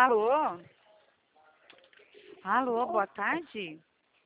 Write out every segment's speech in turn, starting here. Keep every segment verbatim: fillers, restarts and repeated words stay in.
Alô? Alô, boa tarde.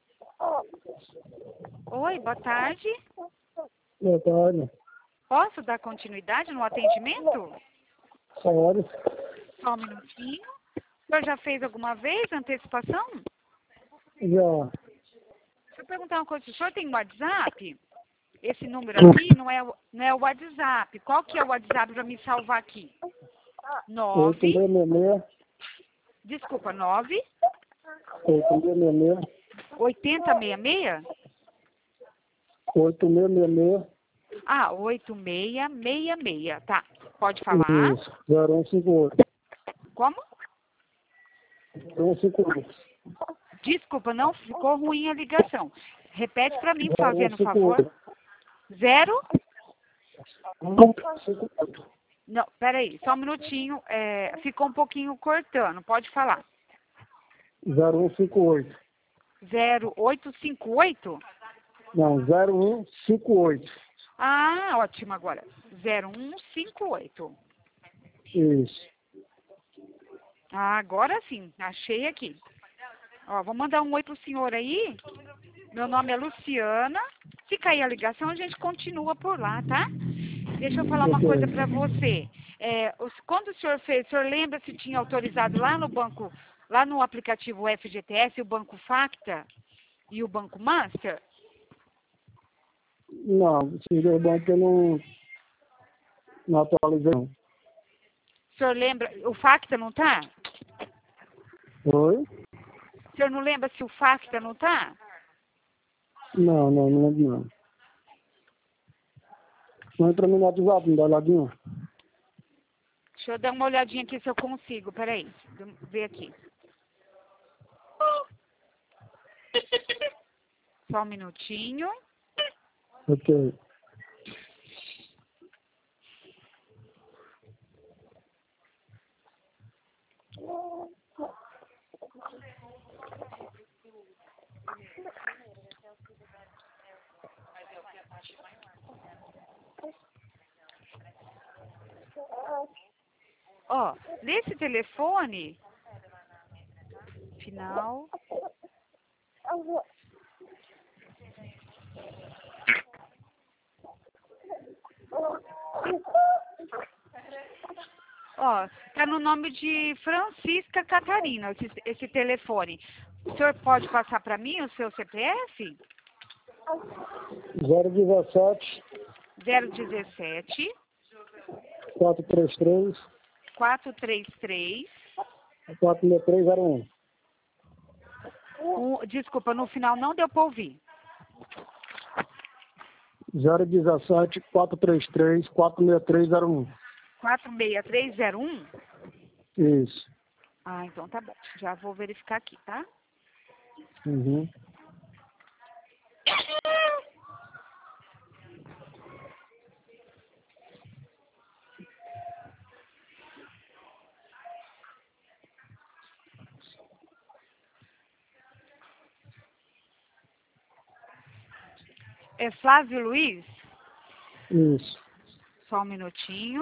Oi, boa tarde. Boa tarde. Posso dar continuidade no atendimento? Pode. Só um minutinho. O senhor já fez alguma vez antecipação? Já. Deixa eu perguntar uma coisa. O senhor tem WhatsApp? Esse número aqui não é, o- não é o WhatsApp. Qual que é o WhatsApp para me salvar aqui? Oito Nove. seis seis, Desculpa, nove. oito seis seis, oitenta sessenta e seis? oito seis seis, Ah, oito seis seis seis. Tá. Pode falar. isso, zero um cinco oito. Como? zero um cinco oito. Desculpa, não ficou ruim a ligação. Repete para mim, fazendo zero um cinco favor. oito. Zero? um cinco oito. Não, peraí, só um minutinho. É, ficou um pouquinho cortando. Pode falar. zero um cinco oito. Zero oito cinco oito? Não, zero um cinco oito. Ah, ótimo agora. Zero um cinco oito. Isso. Ah, agora sim, achei aqui. Ó, vou mandar um oi pro senhor aí. Meu nome é Luciana. Se cair a ligação, a gente continua por lá, tá? Deixa eu falar uma Ok. coisa para você. É, os- quando o senhor fez, o senhor lembra se tinha autorizado lá no banco, lá no aplicativo F G T S, o Banco Facta e o Banco Master? Não, seria bom que eu não, não atualizei. Não. O senhor lembra, o Facta não tá? Oi? O senhor não lembra se o Facta não tá? Não, não, não lembro não. Não entra no WhatsApp, me dá uma olhadinha. Deixa eu dar uma olhadinha aqui se eu consigo, peraí, deixa eu ver aqui. Só um minutinho. Ok. Ó, nesse telefone, final, ó, tá no nome de Francisca Catarina, esse, esse telefone. O senhor pode passar para mim o seu C P F? zero um sete, zero um sete, quatro três três, quatro três três, quatro seis três zero um. um, desculpa, no final não deu para ouvir. zero um sete, quatro três três, quatro seis três zero um. quatro seis três zero um? Isso. Ah, então tá bom. Já vou verificar aqui, tá? Uhum. É Flávio Luiz? Isso. Só um minutinho.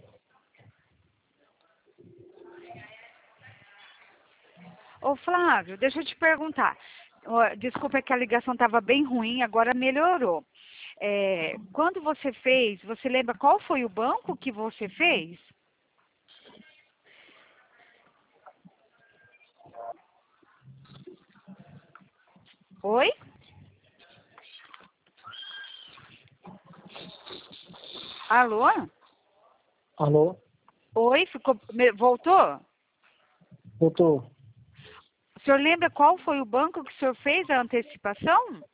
Ô Flávio, deixa eu te perguntar. Ó, desculpa, é que a ligação estava bem ruim, agora melhorou. É, quando você fez, você lembra qual foi o banco que você fez? Oi? Alô? Alô? Oi? Ficou, me- voltou? Doutor, O senhor lembra qual foi o banco que o senhor fez a antecipação?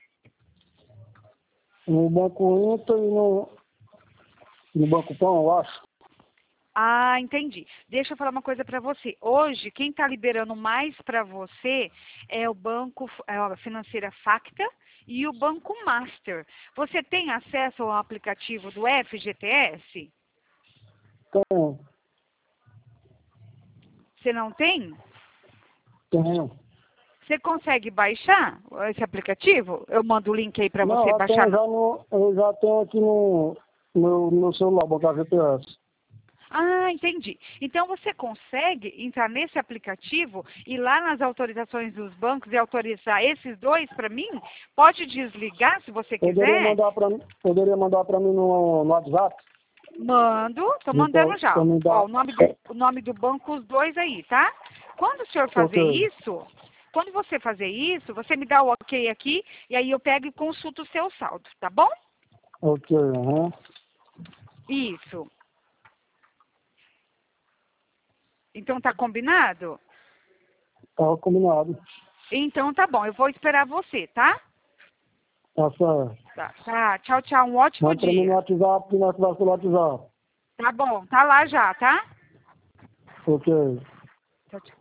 no Banco Inter e no, no Banco Pão, eu acho. Ah, entendi. Deixa eu falar uma coisa para você. Hoje, quem está liberando mais para você é o Banco é a Financeira Facta e o Banco Master. Você tem acesso ao aplicativo do F G T S? Tenho, Você não tem? tenho. Você consegue baixar esse aplicativo? Eu mando o link aí para Não, você eu, baixar. tenho já no, eu já tenho aqui no, no meu celular, botar G P S. Ah, entendi. Então você consegue entrar nesse aplicativo e lá nas autorizações dos bancos e autorizar esses dois para mim? Pode desligar se você Poderia quiser. mandar para mim, poderia mandar para mim no, no WhatsApp? Mando, tô mandando Então, já. então me dá. Ó, o nome do, o nome do banco, os dois aí, tá? Quando o senhor fazer Ok. isso, quando você fazer isso, você me dá o ok aqui e aí eu pego e consulto o seu saldo, tá bom? Ok, aham. Isso. Então tá combinado? Tá combinado. Então tá bom, eu vou esperar você, tá? Tá certo. Tá, tá. Tchau, tchau. Um ótimo Manda para mim no dia. WhatsApp, que nós conversamos pelo WhatsApp. Tá bom, tá lá já, tá? Ok. Tchau, tchau.